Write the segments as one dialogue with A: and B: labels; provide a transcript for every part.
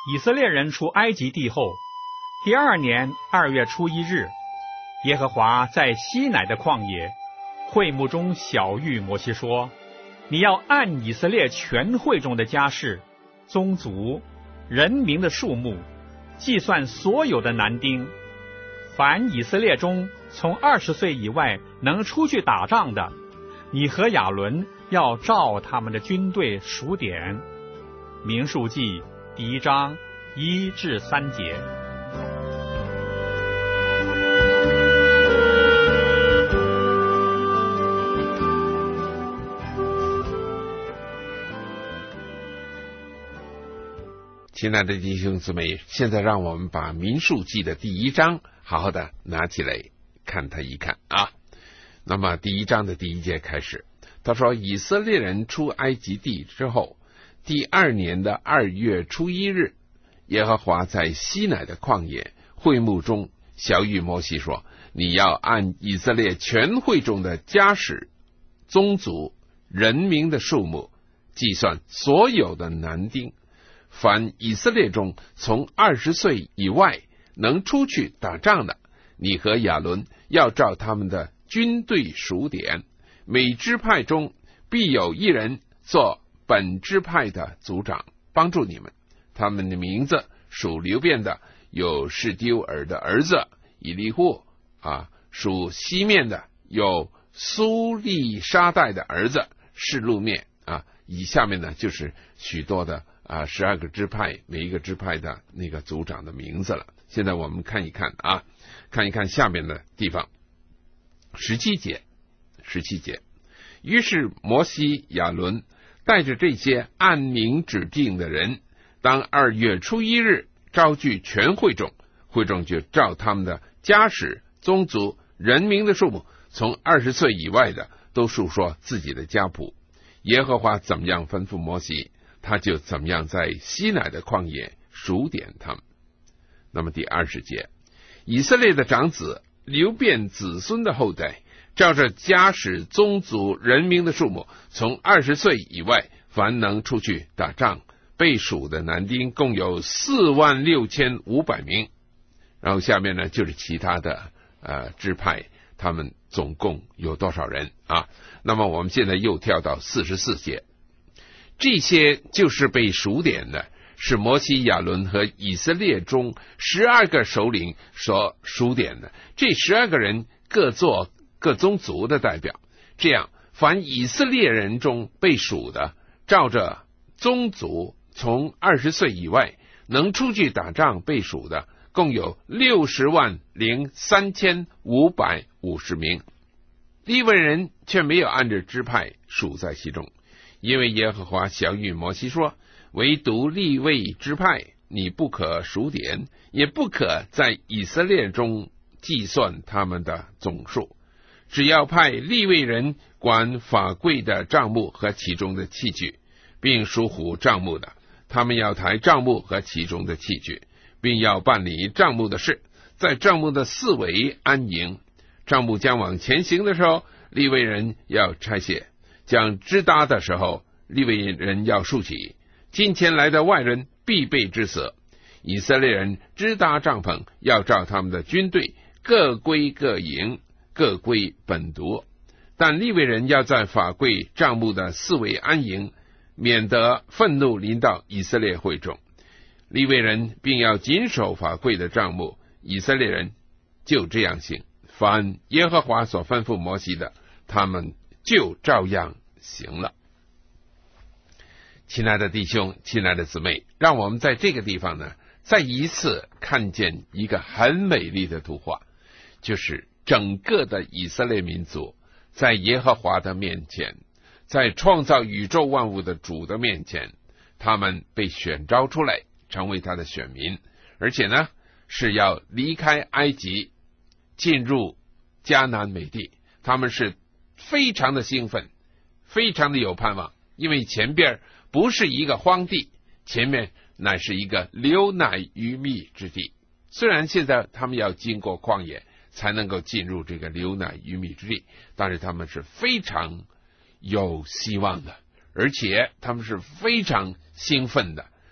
A: 以色列人出埃及地后，第2年2月初1日，耶和华在西乃的旷野会幕中晓谕摩西说：你要按以色列全会中的家室、宗族、人民的数目，计算所有的男丁。凡以色列中从20岁以外能出去打仗的，你和亚伦要照他们的军队数点。民数记1章1至3节。
B: 亲爱的弟兄姊妹，现在让我们把民数记的第1章好好的拿起来看它一看啊。那么第1章的第1节开始，他说以色列人出埃及地之后，第2年的2月初1日，耶和华在西乃的旷野会幕中晓谕摩西说：你要按以色列全会中的家室、宗族、人民的数目，计算所有的男丁。凡以色列中从20岁以外能出去打仗的，你和亚伦要照他们的军队数点。每支派中必有一人做本支派的族长，帮助你们。他们的名字属流便的有示丢尔的儿子以利户属西面的有苏利沙代的儿子示路面以下面呢就是许多的12个支派，每一个支派的那个族长的名字了。现在我们看一看下面的地方。17节，于是摩西、亚伦带着这些按名指定的人，当2月初1日召聚全会众，会众就照他们的家室、宗族、人民的数目，从20岁以外的都述说自己的家谱。耶和华怎么样吩咐摩西，他就怎么样在西乃的旷野数点他们。那么第20节，以色列的长子流便子孙的后代，照着家室、宗族、人民的数目，从20岁以外凡能出去打仗被数的男丁共有46500名。然后下面呢就是其他的支派，他们总共有多少人那么我们现在又跳到44节，这些就是被数点的，是摩西、亚伦和以色列中12个首领所数点的。这12个人各做各宗族的代表，这样凡以色列人中被数的，照着宗族从20岁以外能出去打仗被数的，共有603550名。利未人却没有按着支派数在其中，因为耶和华晓谕摩西说：唯独利未支派你不可数点，也不可在以色列中计算他们的总数，只要派利未人管法柜的帐幕和其中的器具，并疏忽帐幕的，他们要抬帐幕和其中的器具，并要办理帐幕的事，在帐幕的四围安营。帐幕将往前行的时候，利未人要拆卸；将支搭的时候，利未人要竖起。近前来的外人必被致死。以色列人支搭帐篷，要照他们的军队各归各营，各归本族。但利未人要在法柜帐幕的四围安营，免得愤怒临到以色列会众。利未人并要谨守法柜的帐幕，以色列人就这样行。凡耶和华所吩咐摩西的，他们就照样行了。亲爱的弟兄，亲爱的姊妹，让我们在这个地方呢，再一次看见一个很美丽的图画，就是整个的以色列民族在耶和华的面前，在创造宇宙万物的主的面前，他们被选召出来成为他的选民，而且呢是要离开埃及进入迦南美地。他们是非常的兴奋，非常的有盼望，因为前边不是一个荒地，前面乃是一个流奶与蜜之地。虽然现在他们要经过旷野才能够进入这个流奶与蜜之地，但是他们是非常有希望的，而且他们是非常兴奋的，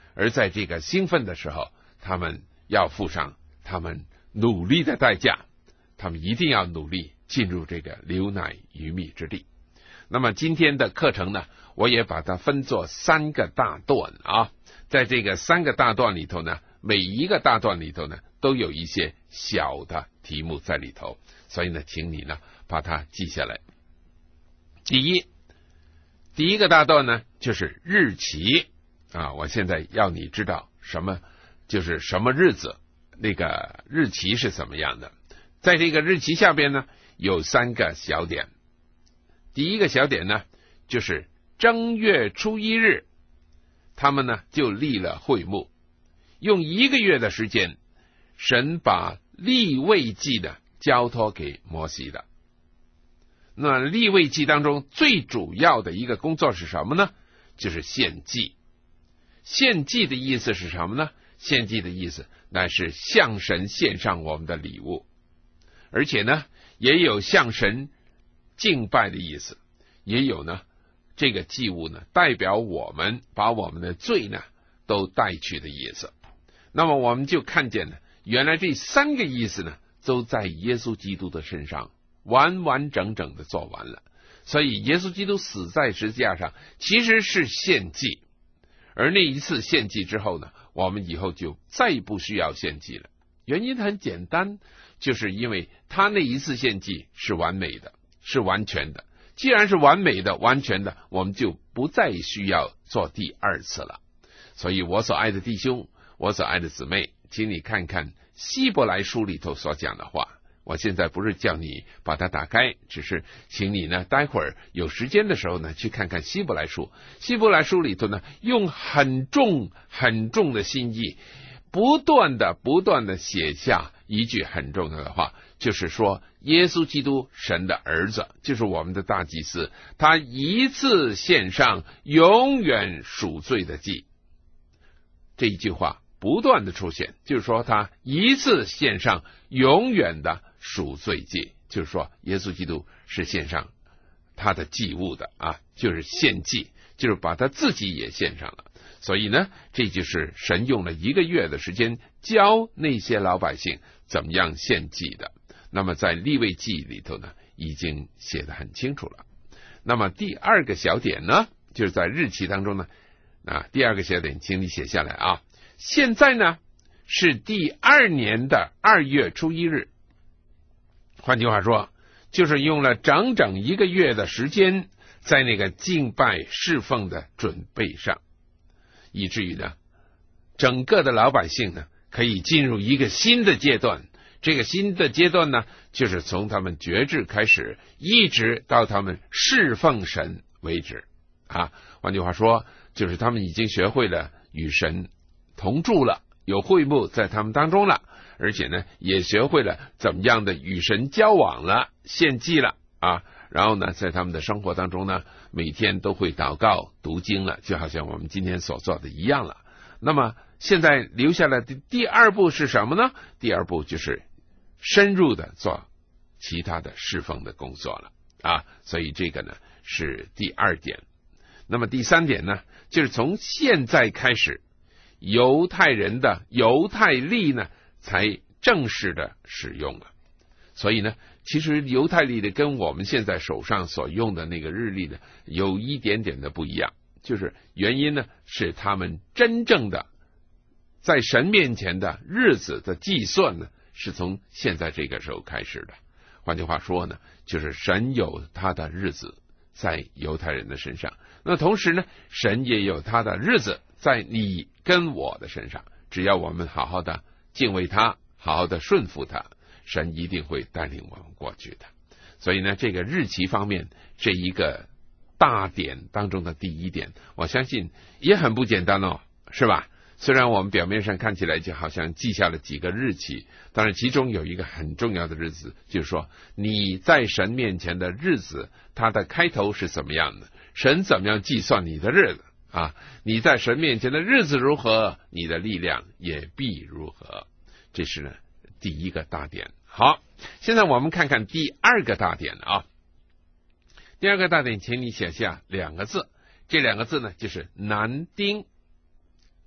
B: 而在这个兴奋的时候，他们要付上他们努力的代价，他们一定要努力进入这个流奶与蜜之地。那么今天的课程呢，我也把它分作3个大段啊，在这个3个大段里头呢，每一个大段里头呢都有一些小的题目在里头，所以呢请你呢把它记下来。第一个大段呢就是日期啊，我现在要你知道什么就是什么日子，那个日期是怎么样的。在这个日期下边呢有3个小点。第一个小点呢就是正月初1日，他们呢就立了会幕，用1个月的时间，神把利未记呢交托给摩西的。那利未记当中最主要的一个工作是什么呢？就是献祭。献祭的意思是什么呢？献祭的意思乃是向神献上我们的礼物，而且呢也有向神敬拜的意思，也有呢这个祭物呢代表我们把我们的罪呢都带去的意思。那么我们就看见呢，原来这3个意思呢都在耶稣基督的身上完完整整的做完了。所以耶稣基督死在十字架上其实是献祭，而那一次献祭之后呢，我们以后就再不需要献祭了。原因很简单，就是因为他那一次献祭是完美的，是完全的。既然是完美的完全的，我们就不再需要做第2次了。所以我所爱的弟兄，我所爱的姊妹，请你看看希伯来书里头所讲的话。我现在不是叫你把它打开，只是请你呢待会儿有时间的时候呢去看看希伯来书。希伯来书里头呢用很重很重的心意，不断的写下一句很重要的话，就是说耶稣基督神的儿子，就是我们的大祭司，他一次献上永远赎罪的祭。这一句话不断的出现，就是说他一次献上永远的赎罪祭，就是说耶稣基督是献上他的祭物的啊，就是献祭，就是把他自己也献上了。所以呢，这就是神用了1个月的时间教那些老百姓怎么样献祭的。那么在利未记里头呢已经写得很清楚了。那么第2个小点呢，就是在日期当中呢第2个小点请你写下来啊。现在呢是第2年的2月初1日，换句话说就是用了整整1个月的时间在那个敬拜侍奉的准备上，以至于呢整个的老百姓呢可以进入一个新的阶段。这个新的阶段呢就是从他们决志开始，一直到他们侍奉神为止啊。换句话说，就是他们已经学会了与神同住了，有会幕在他们当中了，而且呢也学会了怎么样的与神交往了，献祭了啊。然后呢在他们的生活当中呢每天都会祷告读经了，就好像我们今天所做的一样了。那么现在留下来的第2步是什么呢？第2步就是深入的做其他的侍奉的工作了啊。所以这个呢是第2点。那么第3点呢，就是从现在开始犹太人的犹太历呢才正式的使用了。所以呢其实犹太历的跟我们现在手上所用的那个日历呢有一点点的不一样，就是原因呢是他们真正的在神面前的日子的计算呢是从现在这个时候开始的。换句话说呢，就是神有他的日子在犹太人的身上，那同时呢神也有他的日子在你跟我的身上。只要我们好好的敬畏他，好好的顺服他，神一定会带领我们过去的。所以呢这个日期方面这一个大点当中的第1点，我相信也很不简单哦，是吧？虽然我们表面上看起来就好像记下了几个日期，当然其中有一个很重要的日子，就是说你在神面前的日子，它的开头是怎么样的，神怎么样计算你的日子啊？你在神面前的日子如何，你的力量也必如何。这是呢第1个大点。好，现在我们看看第2个大点啊。第2个大点请你写下2个字，这2个字呢就是男丁。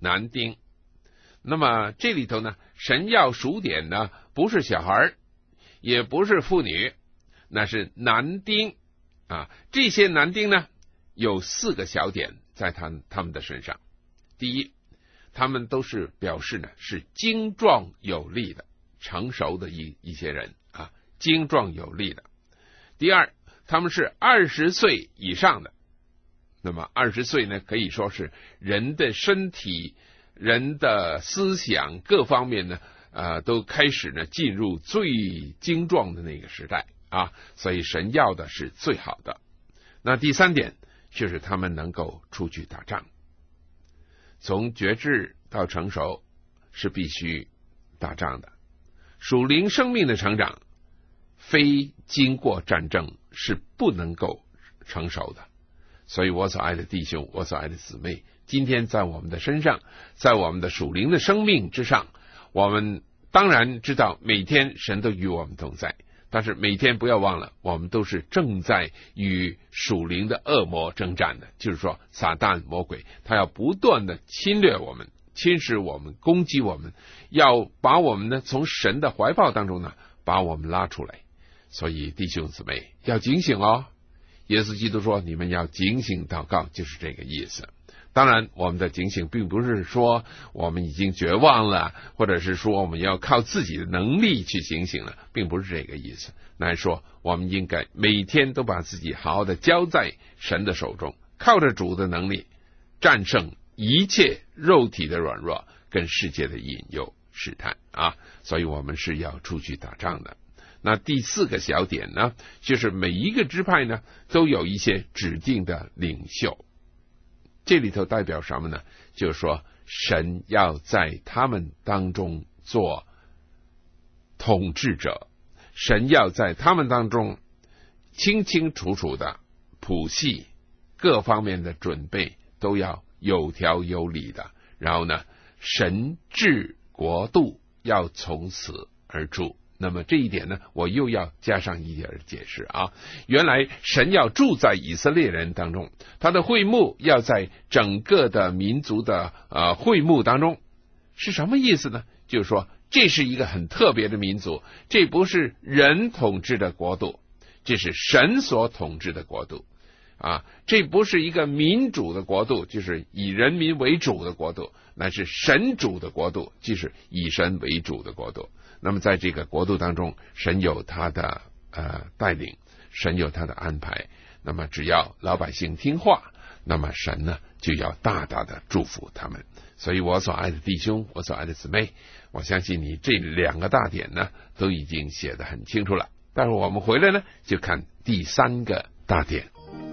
B: 男丁。那么这里头呢，神要数点呢，不是小孩，也不是妇女，那是男丁啊。这些男丁呢，有4个小点在他们的身上。第一，他们都是表示呢是精壮有力的、成熟的一些人啊，精壮有力的。第二，他们是20岁以上的。那么20岁呢，可以说是人的身体、人的思想各方面呢，都开始呢进入最精壮的那个时代啊，所以神要的是最好的。那第3点就是他们能够出去打仗。从觉知到成熟是必须打仗的，属灵生命的成长非经过战争是不能够成熟的。所以我所爱的弟兄，我所爱的姊妹，今天在我们的身上，在我们的属灵的生命之上，我们当然知道每天神都与我们同在，但是每天不要忘了，我们都是正在与属灵的恶魔征战的，就是说撒旦魔鬼他要不断的侵略我们、侵蚀我们、攻击我们，要把我们呢从神的怀抱当中呢把我们拉出来。所以弟兄姊妹要警醒哦，耶稣基督说你们要警醒祷告，就是这个意思。当然我们的警醒并不是说我们已经绝望了，或者是说我们要靠自己的能力去警醒了，并不是这个意思。乃是说我们应该每天都把自己好好的交在神的手中，靠着主的能力战胜一切肉体的软弱跟世界的引诱试探啊！所以我们是要出去打仗的。那第4个小点呢，就是每一个支派呢都有一些指定的领袖。这里头代表什么呢？就是说神要在他们当中做统治者，神要在他们当中清清楚楚的谱系，各方面的准备都要有条有理的。然后呢，神治国度要从此而出。那么这一点呢，我又要加上一点解释啊。原来神要住在以色列人当中，他的会幕要在整个的民族的会幕当中，是什么意思呢？就是说这是一个很特别的民族，这不是人统治的国度，这是神所统治的国度啊，这不是一个民主的国度，就是以人民为主的国度，那是神主的国度，就是以神为主的国度。那么在这个国度当中，神有他的带领，神有他的安排。那么只要老百姓听话，那么神呢就要大大的祝福他们。所以我所爱的弟兄，我所爱的姊妹，我相信你这2个大点呢都已经写得很清楚了。待会儿我们回来呢就看第3个大点。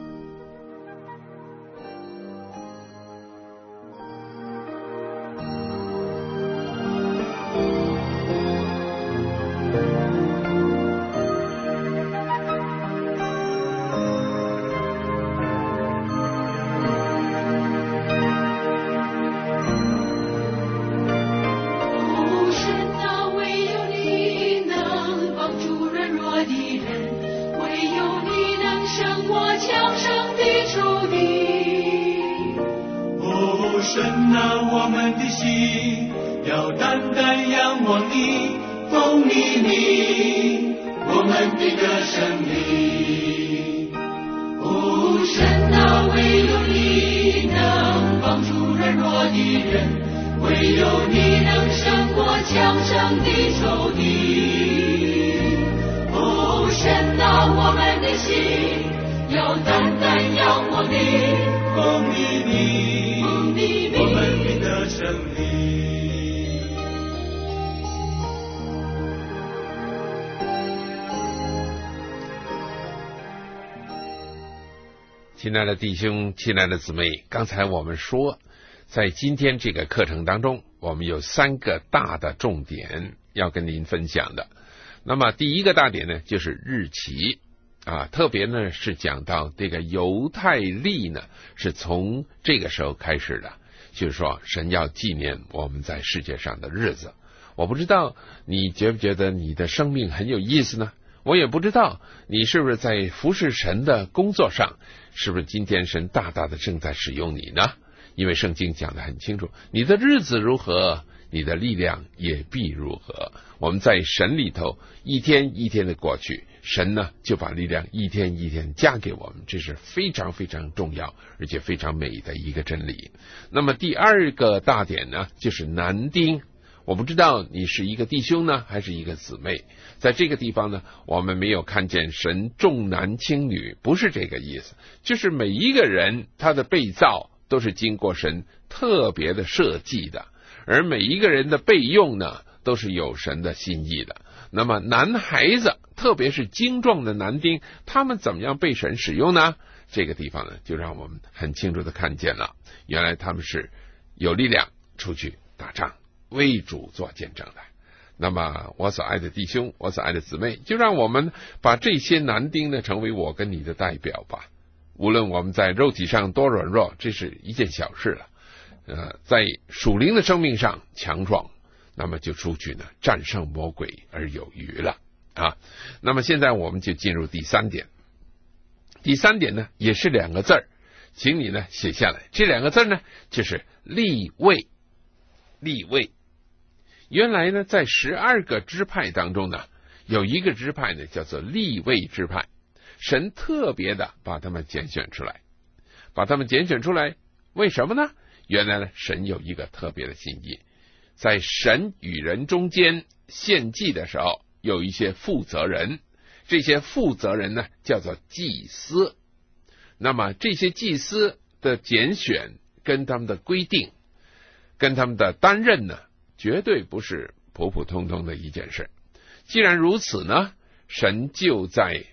B: 亲爱的弟兄，亲爱的姊妹，刚才我们说在今天这个课程当中，我们有3个大的重点要跟您分享的。那么第1个大点呢，就是日期啊，特别呢是讲到这个犹太历呢是从这个时候开始的，就是说神要纪念我们在世界上的日子。我不知道你觉不觉得你的生命很有意思呢？我也不知道你是不是在服侍神的工作上，是不是今天神大大的正在使用你呢？ 因为圣经讲得很清楚，你的日子如何，你的力量也必如何。我们在神里头一天一天的过去，神呢就把力量一天一天加给我们，这是非常非常重要而且非常美的一个真理。那么第二个大点呢，就是男丁。我不知道你是一个弟兄呢还是一个姊妹，在这个地方呢，我们没有看见神重男轻女，不是这个意思，就是每一个人他的被造都是经过神特别的设计的，而每一个人的备用呢都是有神的心意的。那么男孩子，特别是精壮的男丁，他们怎么样被神使用呢？这个地方呢就让我们很清楚的看见了，原来他们是有力量出去打仗，为主做见证的。那么我所爱的弟兄，我所爱的姊妹，就让我们把这些男丁呢成为我跟你的代表吧。无论我们在肉体上多软弱，这是一件小事了。在属灵的生命上强壮，那么就出去呢战胜魔鬼而有余了啊。那么现在我们就进入第三点。第三点呢也是两个字儿，请你呢写下来。这两个字呢就是立位。立位。原来呢在12个支派当中呢，有一个支派呢叫做立位支派，神特别的把他们拣选出来。把他们拣选出来为什么呢？原来呢神有一个特别的心意，在神与人中间献祭的时候，有一些负责人，这些负责人呢叫做祭司。那么这些祭司的拣选跟他们的规定跟他们的担任呢，绝对不是普普通通的一件事。既然如此呢，神就在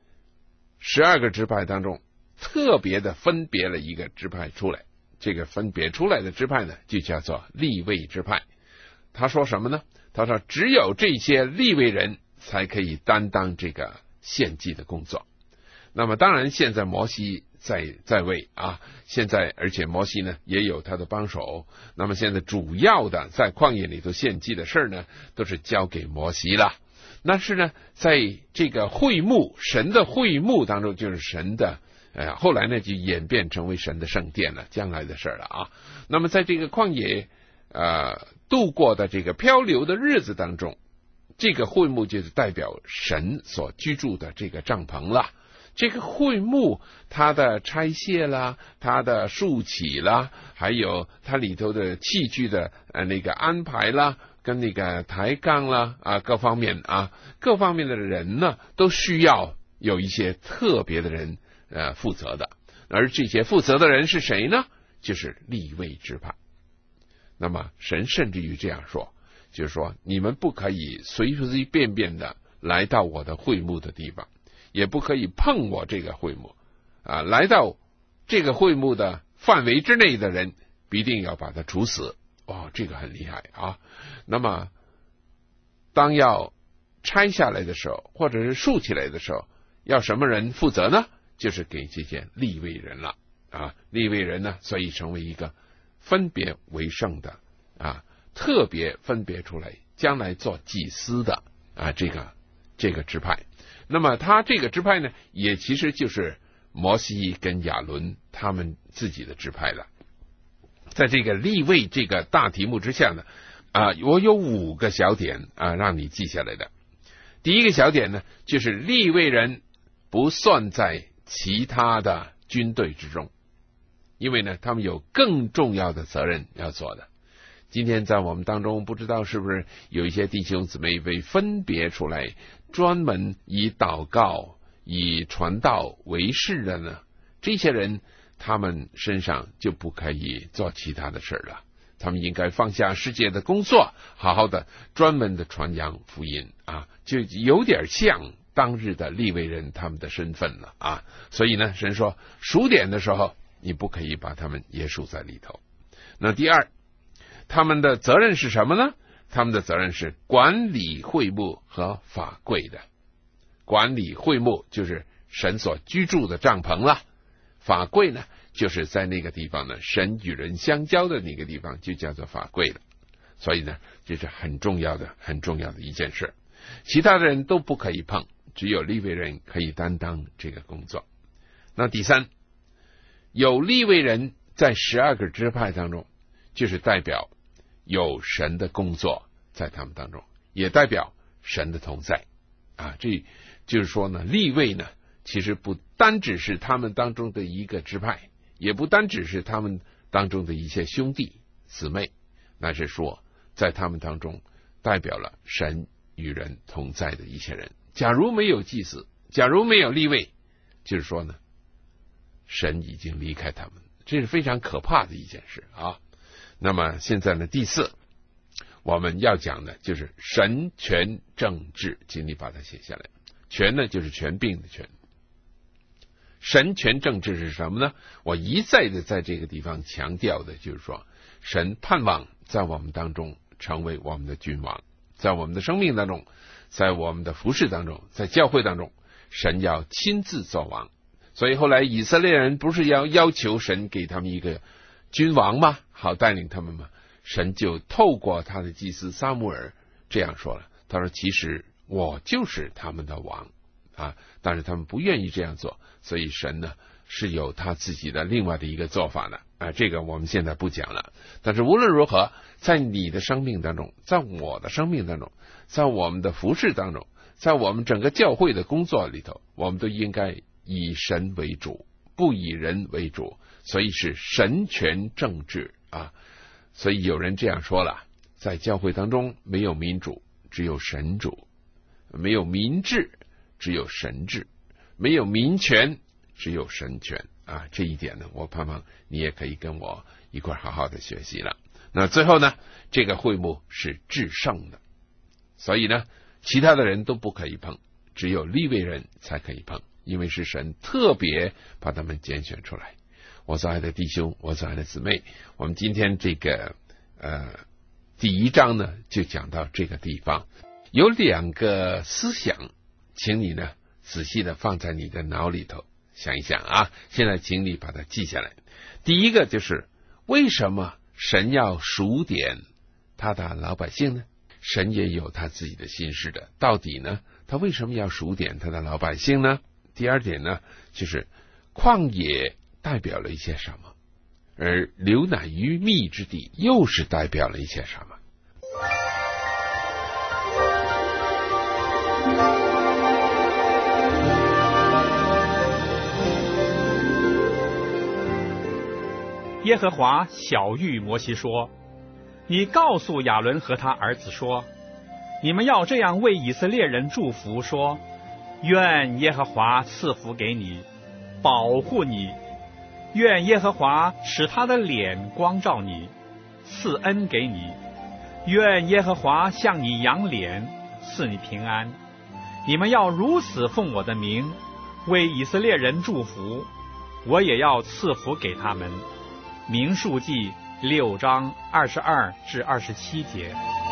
B: 12个支派当中特别的分别了一个支派出来。这个分别出来的支派呢，就叫做利未支派。他说什么呢？他说只有这些利未人才可以担当这个献祭的工作。那么当然现在摩西在位啊，现在而且摩西呢也有他的帮手。那么现在主要的在旷野里头献祭的事呢，都是交给摩西了。但是呢，在这个会幕，神的会幕当中，就是神的后来呢就演变成为神的圣殿了，将来的事了啊。那么在这个旷野度过的这个漂流的日子当中，这个会幕就是代表神所居住的这个帐篷了。这个会幕它的拆卸啦，它的竖起啦，还有它里头的器具的那个安排啦，跟那个抬杠啦各方面的人呢，都需要有一些特别的人负责的。而这些负责的人是谁呢？就是利未支派。那么神甚至于这样说，就是说你们不可以随随便便的来到我的会幕的地方，也不可以碰我这个会幕来到这个会幕的范围之内的人必定要把他处死。这个很厉害啊。那么当要拆下来的时候，或者是竖起来的时候，要什么人负责呢？就是给这些利未人了利未人呢，所以成为一个分别为圣的特别分别出来将来做祭司的这个支派。那么他这个支派呢，也其实就是摩西跟亚伦他们自己的支派了。在这个利未这个大题目之下呢我有5个小点让你记下来的。第一个小点呢，就是利未人不算在其他的军队之中，因为呢他们有更重要的责任要做的。今天在我们当中，不知道是不是有一些弟兄姊妹被分别出来，专门以祷告以传道为事的呢？这些人他们身上就不可以做其他的事了，他们应该放下世界的工作，好好的专门的传扬福音就有点像当日的利未人他们的身份了所以呢，神说数点的时候你不可以把他们也数在里头。那第二，他们的责任是什么呢？他们的责任是管理会幕和法柜的。管理会幕就是神所居住的帐篷了，法柜呢就是在那个地方呢，神与人相交的那个地方就叫做法柜了。所以呢，这是很重要的一件事，其他的人都不可以碰，只有利未人可以担当这个工作。那第三，有利未人在12个支派当中，就是代表有神的工作在他们当中，也代表神的同在啊。这就是说呢，利未呢，其实不单只是他们当中的一个支派，也不单只是他们当中的一些兄弟姊妹，那是说在他们当中代表了神与人同在的一些人。假如没有祭司，假如没有利未，就是说呢，神已经离开他们，这是非常可怕的一件事啊。那么现在呢，第4我们要讲的就是神权政治，请你把它写下来。权呢，就是权柄的权。神权政治是什么呢？我一再的在这个地方强调的就是说，神盼望在我们当中成为我们的君王，在我们的生命当中，在我们的服事当中，在教会当中，神要亲自做王。所以后来以色列人不是要求神给他们一个君王吗？好带领他们吗？神就透过他的祭司撒母耳这样说了，他说其实我就是他们的王啊，但是他们不愿意这样做，所以神呢是有他自己的另外的一个做法的啊，这个我们现在不讲了。但是无论如何，在你的生命当中，在我的生命当中，在我们的服事当中，在我们整个教会的工作里头，我们都应该以神为主，不以人为主，所以是神权政治啊。所以有人这样说了，在教会当中没有民主，只有神主；没有民治，只有神治；没有民权，只有神权啊。这一点呢，我盼望你也可以跟我一块好好的学习了。那最后呢，这个会幕是至圣的，所以呢，其他的人都不可以碰，只有利未人才可以碰，因为是神特别把他们拣选出来。我所爱的弟兄，我所爱的姊妹，我们今天这个第1章呢，就讲到这个地方。有2个思想，请你呢仔细的放在你的脑里头想一想啊。现在请你把它记下来。第一个就是为什么神要数点他的老百姓呢？神也有他自己的心事的，到底呢他为什么要数点他的老百姓呢？第2点呢，就是旷野代表了一些什么，而流奶与蜜之地又是代表了一些什么。
A: 耶和华晓谕摩西说，你告诉亚伦和他儿子说，你们要这样为以色列人祝福说，愿耶和华赐福给你，保护你，愿耶和华使他的脸光照你，赐恩给你，愿耶和华向你扬脸，赐你平安。你们要如此奉我的名为以色列人祝福，我也要赐福给他们。民数记6章22至27节。